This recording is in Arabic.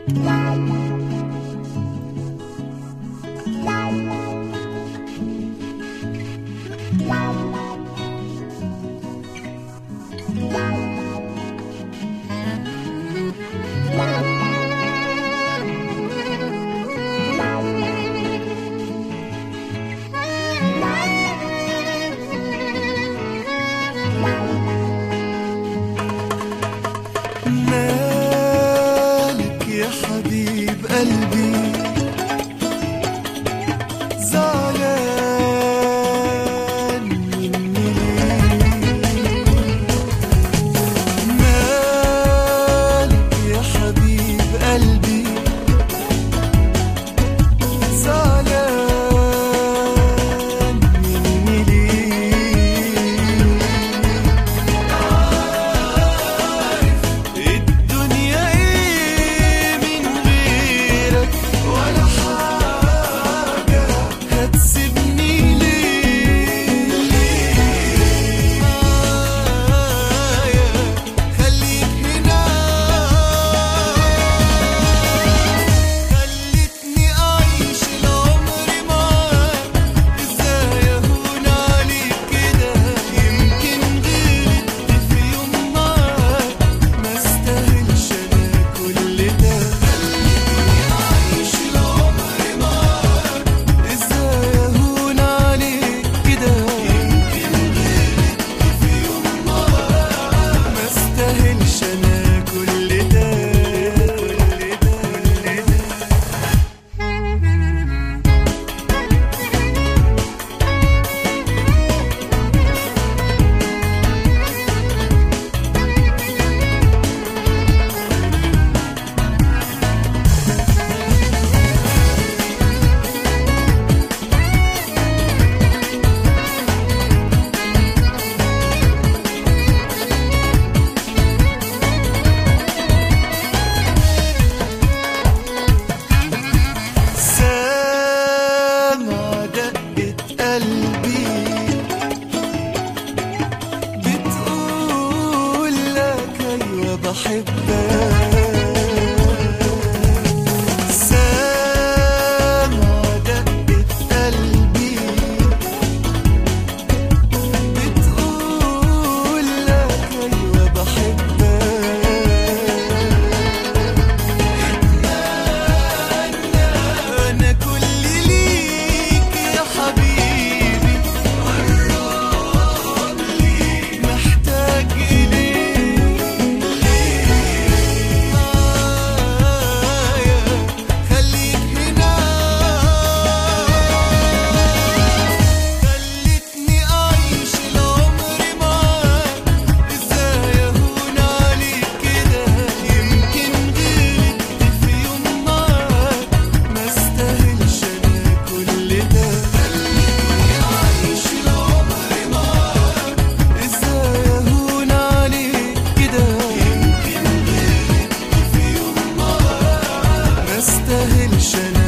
مالك يا حبيب قلبي زعلان مني ليه؟ مالك يا حبيب قلبي زعلان مني ليه؟ الدنيا ايه من غيرك ولا حاجة هتسيبني ليه؟ معايا خليك هنا، خلتني أعيش العمر معاك، ازاي أهون عليك كده؟ يمكن غلطت في يوم معاك، ما استاهلش أنا كل ده. خلتني أعيش العمر معاك، ازاي أهون عليك كده؟ يمكن غلطت في يوم معاك، ما استاهلش أنا كل ده. سامع دقة قلبي بتقول لك أيوة بحبك. سامع دقة قلبي بتقول لك أيوة بحبك. أنا كل ليك يا حبيبي، قرب لي محتاج إليك. معايا خليك هنا، خلتني أعيش العمر معاك، ازاي أهون عليك كده؟ يمكن غلطت في يوم معاك، ما استاهلش أنا كل ده. خلتني أعيش العمر معاك، ازاي أهون عليك كده؟ يمكن غلطت في يوم معاك، ما استاهلش أنا